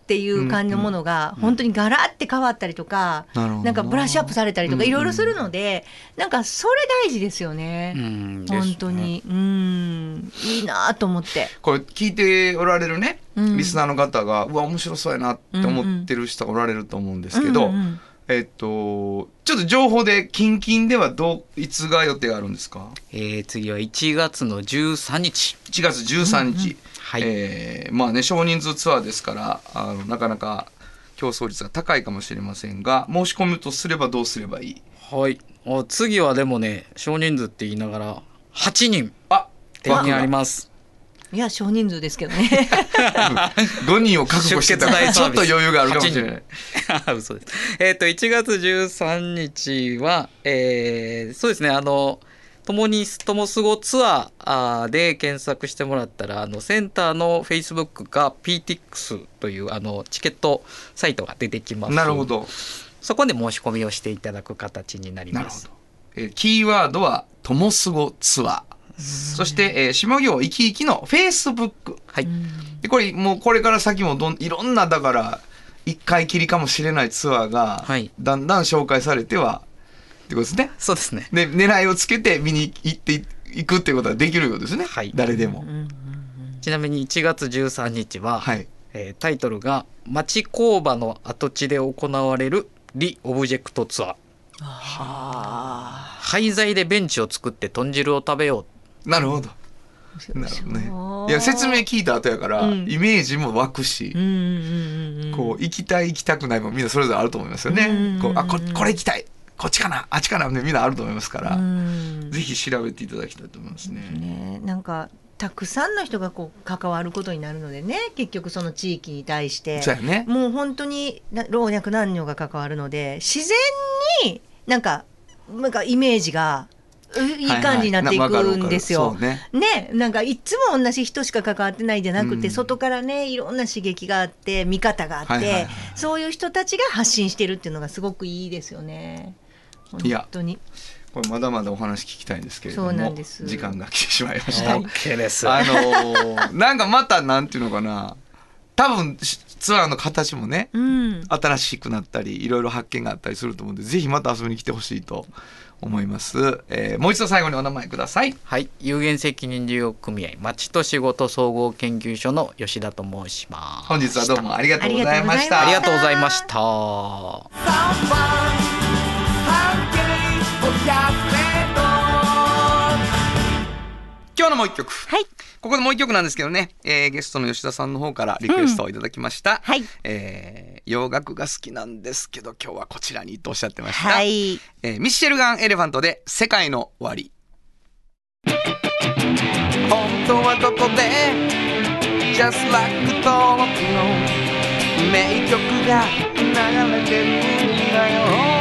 っていう感じのものが本当にガラッて変わったりとか、うんうん、なんかブラッシュアップされたりとかいろいろするので、うんうん、なんかそれ大事ですよね、うん、本当に、うん、いいなと思って。
これ聞いておられるね、うん、リスナーの方がうわ面白そうやなって思ってる人がおられると思うんですけど、うんうん、えっとちょっと情報で近々ではどういつが予定があるんですか？
えー、次はいちがつのじゅうさんにち
いちがつじゅうさんにち、うんうん、
はい、
えー、まあね少人数ツアーですからあのなかなか競争率が高いかもしれませんが、申し込むとすればどうすればいい？
はい、次はでもね少人数って言いながらはちにん手にあります。
いや少人数ですけどね
ごにんを確保してたらちょっと余裕があるかもしれない
嘘です。えっといちがつじゅうさんにちは、えー、そうですねあのともにともすごツアーで検索してもらったらあのセンターのフェイスブックが ピーティックス というあのチケットサイトが出てきます。
なるほど。
そこで申し込みをしていただく形になります。
なるほど、えー、キーワードはともすごツアー、そして、えー、下行生き生きのフェイスブック、はい、でこれもうこれから先もどんいろんなだから一回きりかもしれないツアーがだんだん紹介されてはってことですね。
そうですね。
で狙いをつけて見に行っていくっていうことができるようですね、はい、誰でも。
ちなみにいちがつじゅうさんにちは、はい、えー、タイトルが町工場の跡地で行われるリオブジェクトツアー。は廃材でベンチを作って豚汁を食べよう。
なるほど。なるほどね。いや説明聞いた後やから、うん、イメージも湧くし、うんうんうん、こう行きたい行きたくないもみんなそれぞれあると思いますよね。うんうんうん、こうあ こ, これ行きたいこっちかなあっちかなみんなあると思いますから、うん、ぜひ調べていただきたいと思いますね。
ね、なんかたくさんの人がこう関わることになるのでね、結局その地域に対して、
そうやね、
もう本当に老若男女が関わるので自然になんかなんかイメージがいい感じになっていくんですよ、はいはい、ね, ねなんかいつも同じ人しか関わってないんじゃなくて、うん、外からねいろんな刺激があって見方があって、はいはいはい、そういう人たちが発信してるっていうのがすごくいいですよね。本当に
これまだまだお話聞きたいんですけれども、
そうなんです、
時間が来てしまいました。
OK です。
あのー、なんかまたなんていうのかな、多分ツアーの形もね、うん、新しくなったりいろいろ発見があったりすると思うんで、ぜひまた遊びに来てほしいと思います、えー、もう一度最後にお名前ください。
はい、有限責任事業組合町と仕事総合研究所の吉田と申します。
本日はどうもありがとうございました。
ありがとうございました。
今日のもう一曲、
はい、
ここでもう一曲なんですけどね、えー、ゲストの吉田さんの方からリクエストをいただきました、
うん、はい、
えー、洋楽が好きなんですけど今日はこちらにとおっしゃってました、
はい、
えー、ミッシェルガン・エレファントで世界の終わり。本当はどこで Just like 登録の名曲が流れてるんだよ。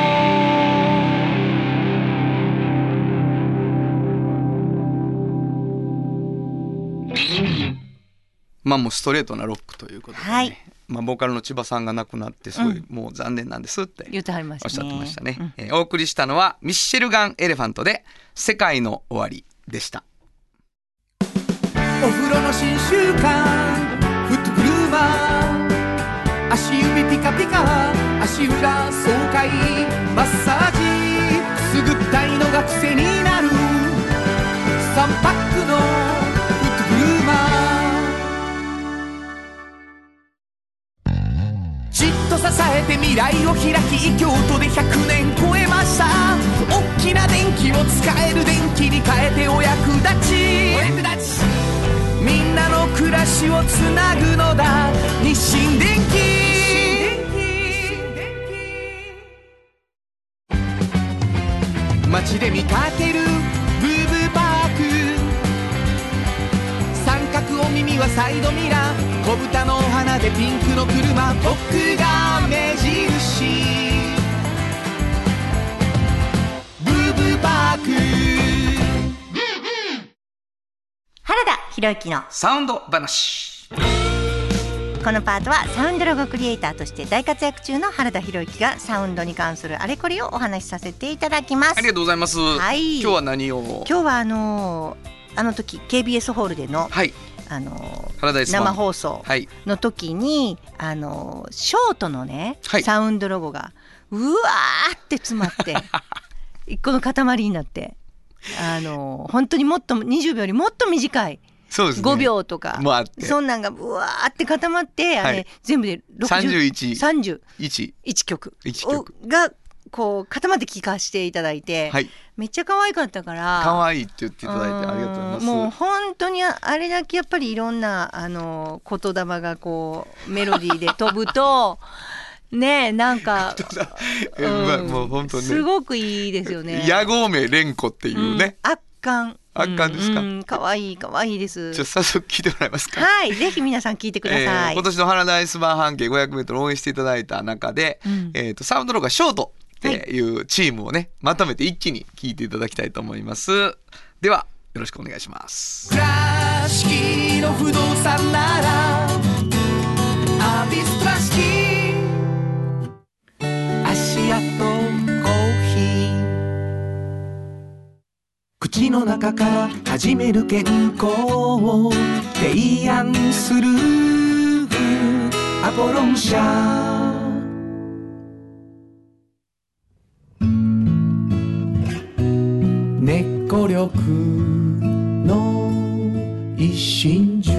まあもうストレートなロックということで、ね、はい、まあ、ボーカルの千葉さんが亡くなってすごい、うん、もう残念なんですって
言ってはりましたね、
おっしゃってましたね、うん、えー、お送りしたのはミッシェルガン・エレファントで世界の終わりでした。
お風呂の新習慣フットグルーマー、足指ピカピカ足裏爽快マッサージくすぐったいのが癖になるさんパックのフットグルーマー、じっと支えて未来を開き京都でひゃくねん超えました。大きな電気を使える電気に変えてお役立ち、お役立ちみんなの暮らしをつなぐのだ日清電気。街で見かけるブーブーパーク、三角お耳はサイドミラー、小豚の花でピンクの車、僕が目印ブーブーパーク。
原田博之の
サウンド話。
このパートはサウンドロゴクリエイターとして大活躍中の原田博之がサウンドに関するあれこれをお話しさせていただきます。
ありがとうございます、
はい、
今日は何を。
今日はあのー、あの時 ケービーエス ホールでの、
はい、
あの
生
放送の時に、はい、あのショートのね、はい、サウンドロゴがうわーって詰まって一個の塊になって、あの本当にもっとにじゅうびょうよりもっと短い
そうですね、
ごびょうとかそんなんがうわーって固まって、はい、あれ全部でろくじゅう
さんじゅういち、
さんじゅういちきょくがこう固まって聴かせていただいて、はい、めっちゃ可愛かったから、
可愛いって言っていただいてありがとうございます。
もう本当にあれだけやっぱりいろんなあの言霊がこうメロディーで飛ぶとねえなんか、
うん、もう本当ね
すごくいいですよね。
野号名蓮子っていうね、
うん、圧巻
圧巻ですか。
かわいいかわいいです。
じゃあ早速聞いてもらえますか。
はい、ぜひ皆さん聞いてください。え
ー、今年のハラダイス版半径 ごひゃくメートル 応援していただいた中で、うん、えー、とサウンドロゴがショートっていうチームをね、はい、まとめて一気に聞いていただきたいと思います。ではよろしくお願いします。
倉敷の不動産ならアビス倉敷、足跡コーヒー、口の中から始める健康を提案するアポロン社。猫力の一新塾、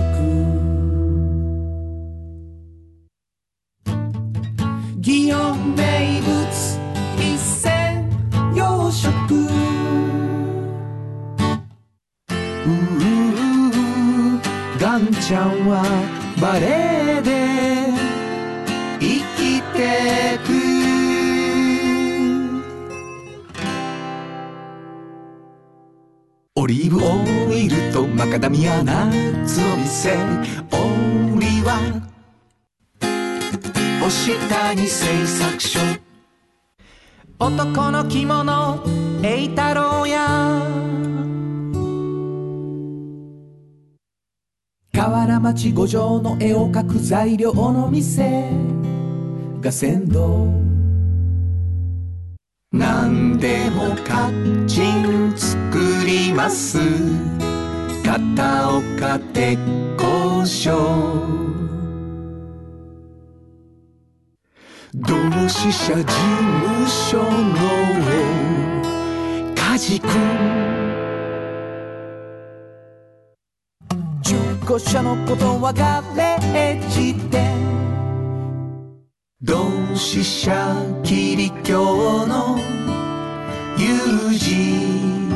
祇園名物一銭洋食、ううガンちゃんはバレエで生きてく。オリーブオイルとマカダミアナッツの店、オリは星谷製作所。男の着物栄太郎や河原町五条の絵を描く材料の店が鮮度、何でもカッチン作ります、片岡鉄工所。同志社事務所の梶君、中古車のことはガレージで、同志社キリ教の友人、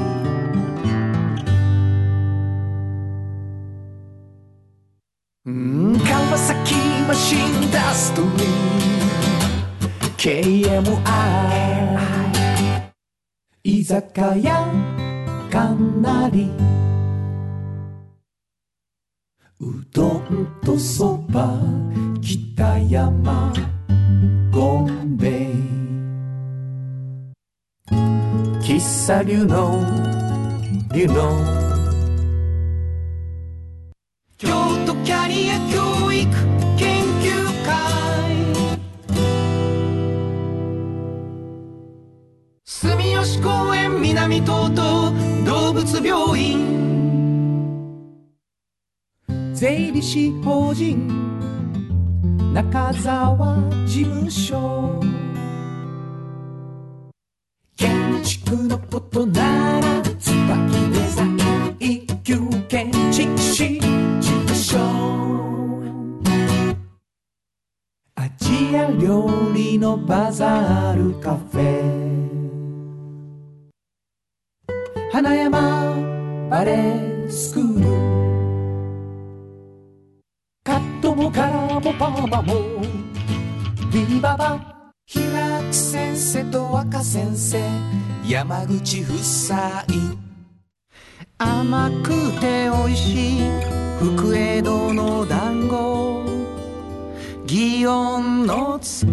川崎マシンインダストリー ケーエムアイ 居酒屋かなり、うどんとそば北山ゴンベイ、喫茶龍の龍の京都キャリア教育研究会、住吉公園南東都動物病院、税理士法人中沢事務所、建築のことなら椿デザイン一級建築士事務所、アジア料理のバザールカフェ、花山バレースクール、カットもカラーもパーマもビババ、平久先生と若先生、山口夫妻、甘くて美味しい福江戸の団子、祇園の月、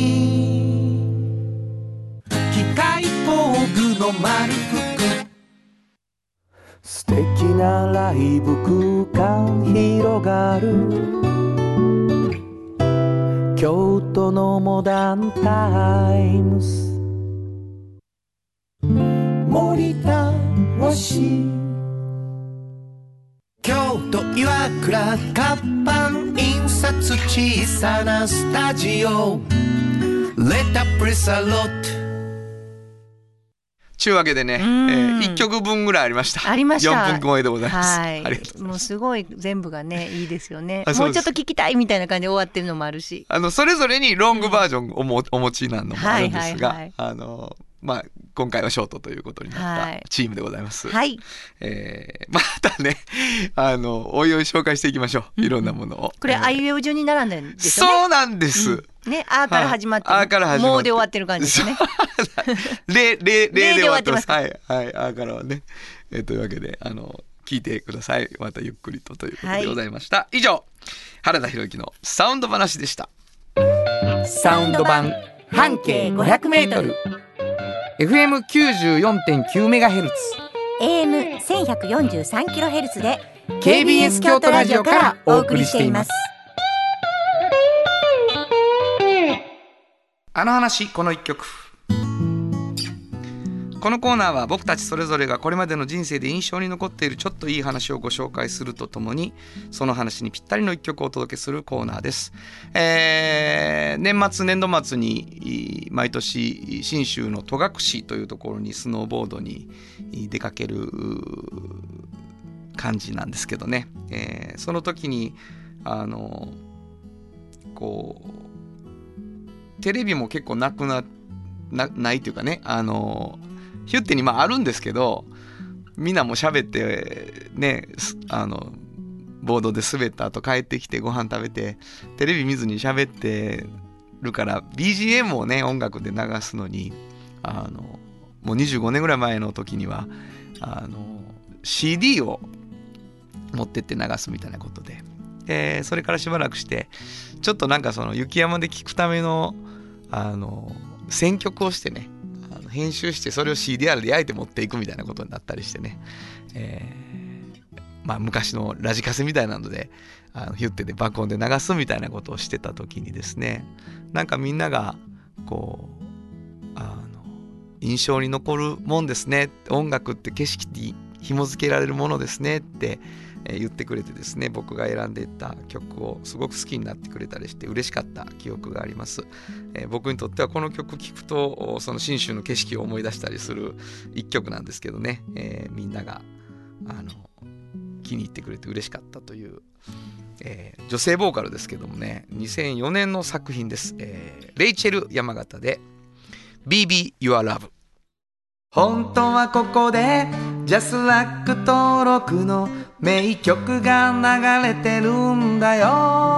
機械工具の丸福、素敵なライブ空間広がる京都のモダンタイムス、森田和紙、京と岩倉活版印刷小さなスタジオレタプレサロット
ちゅうわけでね、えー、いっきょくぶんぐらいありました。
ありました。
よんぷん超えでございます。
はい、
ありがとうございます。
もうすごい全部がねいいですよね。
も
うちょっと聞きたいみたいな感じで終わってるのもあるし、
あのそれぞれにロングバージョンをも、うん、お持ちなのもあるんですが、
はいはいはい、
あのまあ今回はショートということになったチームでございます。
はい。
えー、またねあのおいおい紹介していきましょう。いろんなものを。うん、
これ、えー、あいうえお順に並んでるんですよね。
そうなんです。うん
ね、あーから始まって、
はい、あーから始まって
もうで終わってる感じですね。
れ、れ、れで終わってます。
はい、
はい、あーからはね。えー、というわけで、あの、聞いてください。またゆっくりとということでございました。はい、以上、原田博之のサウンド話でした。
サウンド版半径ごひゃくメートル。エフエムきゅうじゅうよんてんきゅうメガヘルツ。
エーエムせんひゃくよんじゅうさんキロヘルツ で
ケービーエス 京都ラジオからお送りしています。
あの話この一曲。このコーナーは僕たちそれぞれがこれまでの人生で印象に残っているちょっといい話をご紹介するとともに、その話にぴったりの一曲をお届けするコーナーです。えー、年末年度末に毎年信州の戸隠というところにスノーボードに出かける感じなんですけどね、えー、その時にあのこうテレビも結構なく な, な, ないというかね、あのヒュッテにまああるんですけど、みんなも喋ってね、あのボードで滑った後帰ってきてご飯食べてテレビ見ずに喋ってるから ビージーエム をね音楽で流すのに、あのもうにじゅうごねんぐらい前の時にはあの シーディー を持ってって流すみたいなことで、えー、それからしばらくしてちょっとなんかその雪山で聴くためのあの選曲をしてね、あの編集してそれを シーディーアール で焼いて持っていくみたいなことになったりしてね、えー、まあ昔のラジカセみたいなのであのヒュッテで爆音で流すみたいなことをしてた時にですね、なんかみんながこうあの印象に残るもんですね、音楽って景色に紐付けられるものですねって言ってくれてですね、僕が選んでいった曲をすごく好きになってくれたりして嬉しかった記憶があります。えー、僕にとってはこの曲聴くとその信州の景色を思い出したりする一曲なんですけどね、えー、みんながあの気に入ってくれて嬉しかったという、えー、女性ボーカルですけどもね、にせんよねんの作品です。えー、レイチェル山形で ビービー Your Love。
本当はここでジャスラック登録の名曲が流れてるんだよ。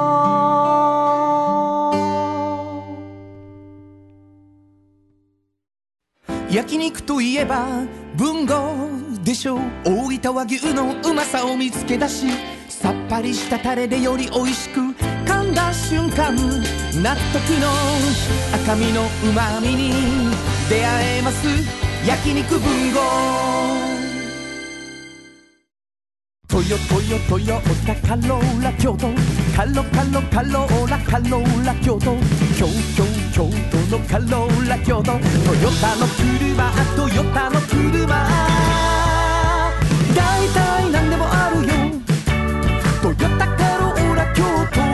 焼肉といえば文豪でしょう。大分和牛のうまさを見つけ出し、さっぱりしたタレでより美味しく噛んだ瞬間、納得の赤身のうまみに出会えます。焼肉文豪。トヨトヨトヨタカローラ京都、カロカロカローラカローラ京都、京京京都のカローラ京都、トヨタの車トヨタの車、だいたいなんでもあるよ、トヨタカローラ京都。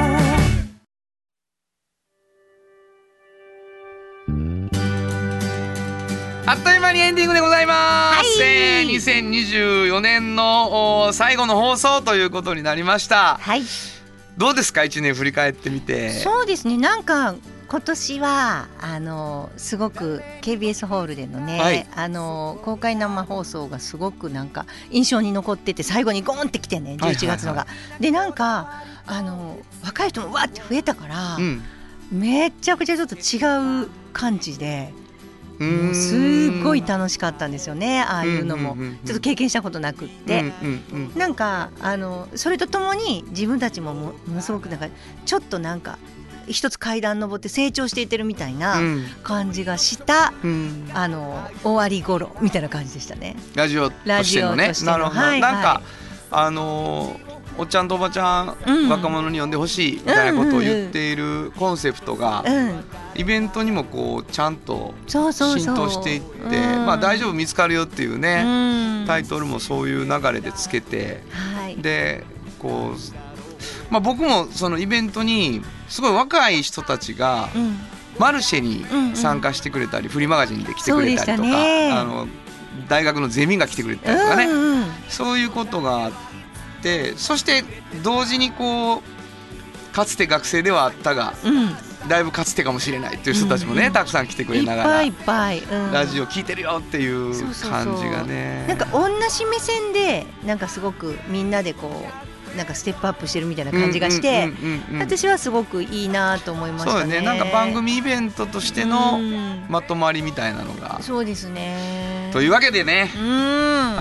あっという間にエンディングでございます、
はい、
えー、にせんにじゅうよねんの最後の放送ということになりました。
はい、
どうですか、いちねん振り返ってみて。
そうですね、なんか今年はあのすごく ケービーエス ホールでのね、はい、あの公開生放送がすごくなんか印象に残ってて、最後にゴーンってきてね、じゅういちがつのが、はいはいはい、でなんかあの若い人もわって増えたから、うん、めっちゃくちゃちょっと違う感じで、もうすごい楽しかったんですよね。ああいうのもちょっと経験したことなくって、なんかあのそれとともに自分たちも も, ものすごくなんかちょっとなんか一つ階段登って成長していってるみたいな感じがした、うん、あの終わり頃みたいな感じでしたね。
ラジオとしてのね。ラジオとしての、なるほど、はいはい、なんかあのーおっちゃんとおばちゃん、うん、若者に呼んでほしいみたいなことを言っているコンセプトが、うんうん、イベントにもこうちゃんと浸透していって、まあ、大丈夫見つかるよっていうね、うん、タイトルもそういう流れでつけて、はい、でこう、まあ、僕もそのイベントにすごい若い人たちがマルシェに参加してくれたり、うんうん、フリーマガジンで来てくれたりとか、あの大学のゼミが来てくれたりとかね、うんうん、そういうことがあって、そして同時にこうかつて学生ではあったが、うん、だいぶかつてかもしれないっていう人たちもね、うんうん、たくさん来てくれながらいっぱいいっぱい、うん、ラジオ聞いてるよっていう感じがね、
そうそうそう、なんか同じ目線でなんかすごくみんなでこうなんかステップアップしてるみたいな感じがして、私はすごくいいなと思いましたね。
そうね、なんか番組イベントとしてのまとまりみたいなのが、
そうですね。
というわけでね、うん、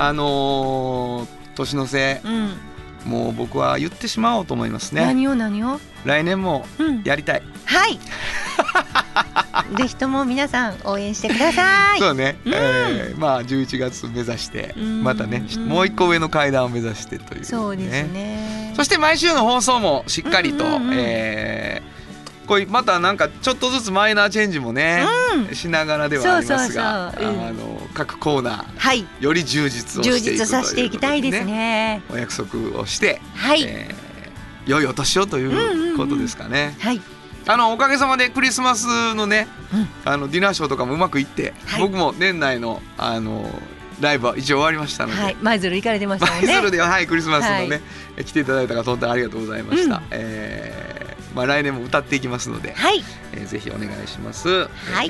あのー、年の瀬、うん、もう僕は言ってしまおうと思いますね。
何を何を？
来年もやりたい、うん、
はいぜひとも皆さん応援してください。
そうね、うん、えー、まあじゅういちがつ目指してまたね、うん、もう一個上の階段を目指してという、ね、
そうですね。
そして毎週の放送もしっかりと、うんうんうん、えー、こうまたなんかちょっとずつマイナーチェンジもね、うん、しながらではありますが、そうそうそう、うん、あの各コーナー、はい、より充実をしていくということで、ね、充実させていきたいですね。お約束をして、はい、えー、良いお年をということですかね、うんうんうん、はい、あのおかげさまでクリスマスのね、うん、あのディナーショーとかもうまくいって、はい、僕も年内のあのライブは一応終わりましたので、はい、
舞鶴行かれてましたもんね。
舞鶴では、はい、クリスマスのね、はい、来ていただいた方本当にありがとうございました、うん、えーまあ、来年も歌っていきますので、はい、えー、ぜひお願いします、はい、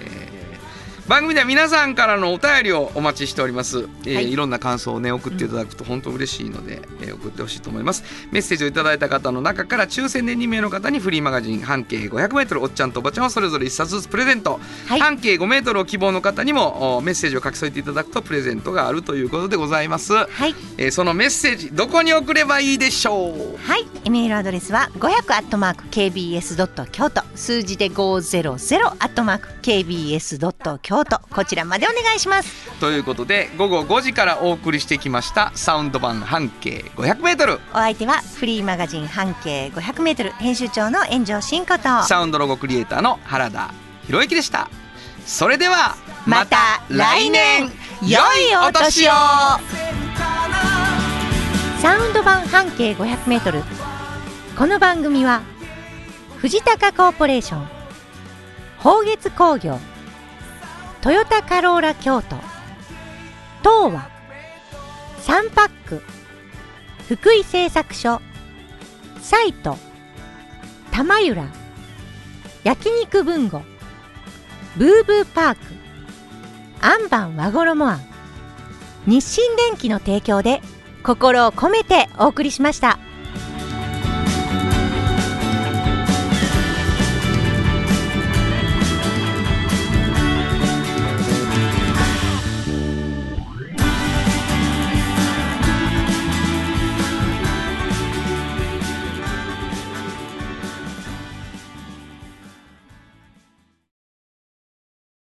えー番組では皆さんからのお便りをお待ちしております、えーはい、いろんな感想をね送っていただくと本当嬉しいので、えー、送ってほしいと思います。メッセージをいただいた方の中から抽選でに名の方にフリーマガジン半径 ごひゃくメートル おっちゃんとおばちゃんをそれぞれいっさつずつプレゼント、はい、半径ごメートルを希望の方にもメッセージを書き添えていただくとプレゼントがあるということでございます、はい、えー、そのメッセージどこに送ればいいでしょう？
はい、メールアドレスはごひゃくアットマーク ケービーエスドット京都、数字でごひゃくアットマーク ケービーエスドット京都、こちらまでお願いします。
ということで午後ごじからお送りしてきましたサウンド版半径 ごひゃくメートル、
お相手はフリーマガジン半径 ごひゃくメートル 編集長の炎上真子と
サウンドロゴクリエイターの原田博之でした。それでは
また来年良いお年を。サウンド版半径 ごひゃくメートル、この番組は藤高コーポレーション、宝月工業、トヨタカローラ京都、東和、サンパック、福井製作所、サイト、玉浦、焼肉文吾、ブーブーパーク、アンバン和衣庵、日清電機の提供で心を込めてお送りしました。